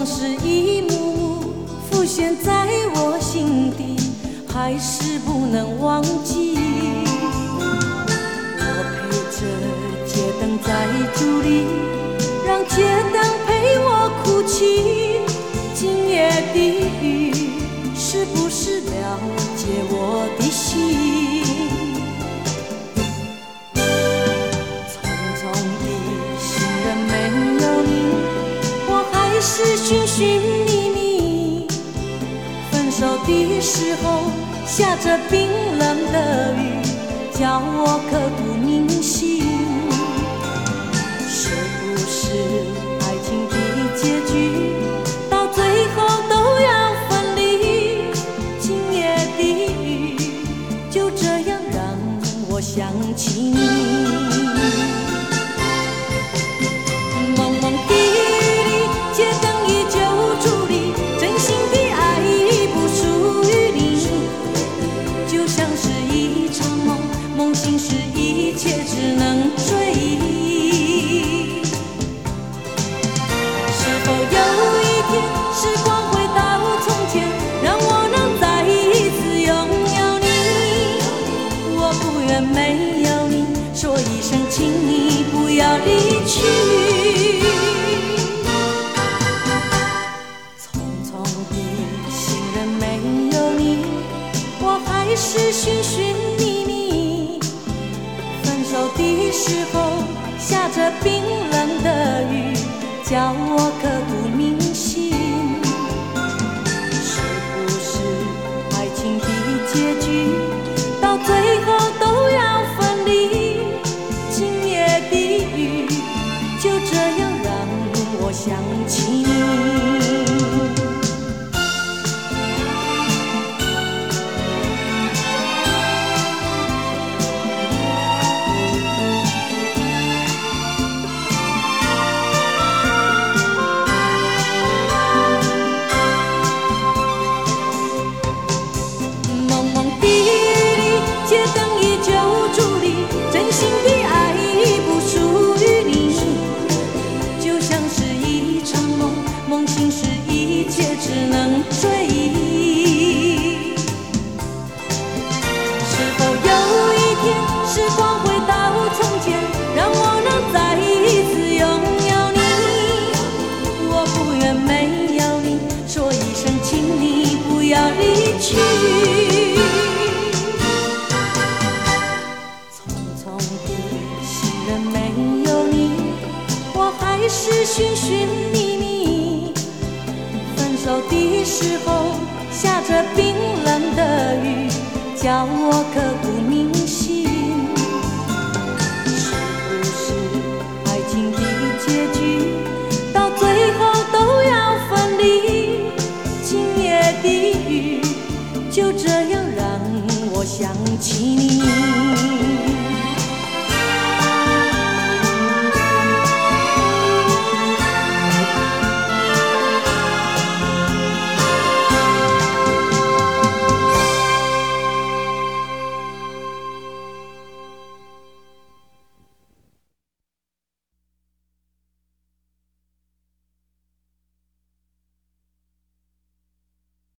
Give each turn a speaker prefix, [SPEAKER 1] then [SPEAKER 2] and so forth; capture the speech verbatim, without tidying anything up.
[SPEAKER 1] 往事一幕幕浮现在我心底，还是不能忘记。我陪着街灯在伫立，让街灯陪我哭泣。今夜的雨是不是了解我的心？匆匆的行人没有你，我还是寻寻觅觅。分手的时候下着冰冷的雨，叫我刻骨铭心。是不是爱情的结局到最后都要分离？今夜的雨就这样让我想起你。蒙蒙的雨里，街灯依旧伫立，真心的爱已不属于你。就像是一场梦，梦醒时一切只能追忆。是否有一天时光回到从前，让我能再一次拥有你？我不愿没有你，说一声请你不要离去。匆匆的行人没有你，我还是寻寻觅觅。分手的时候下着冰冷的雨，叫我刻骨铭心。是不是爱情的结局到最后都要分离？今夜的雨就这样让我想起你。只能追忆。是否有一天时光回到从前，让我能再一次拥有你？我不愿没有你，说一声请你不要离去。匆匆的行人没有你，我还是寻寻觅觅。分手的时候下着冰冷的雨，叫我刻骨铭心。是不是爱情的结局到最后都要分离？今夜的雨就这样让我想起你。